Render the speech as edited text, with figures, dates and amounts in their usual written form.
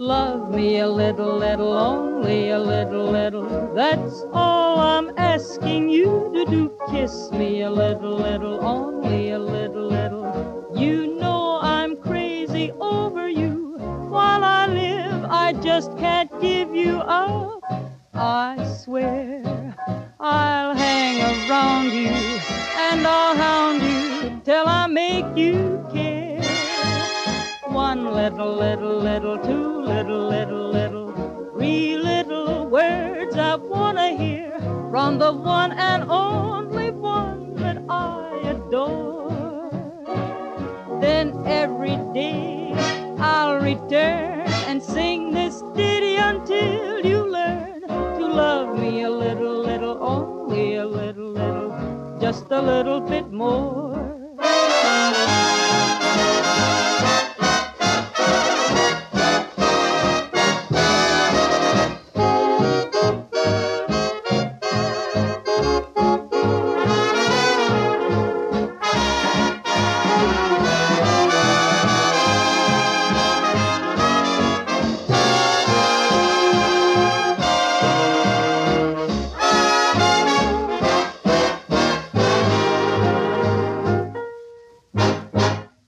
Love me a little, only a little. That's all I'm asking you to do. Kiss me a little, only a little. You know I'm crazy over you. While I live, I just can't give you up. I swear I'll hang around you and I'll hound you till I make you care. One little, two little, three little words I wanna hear from the one and only one that I adore. Then every day I'll return and sing this ditty until you learn to love me a little, only a little, just a little bit more.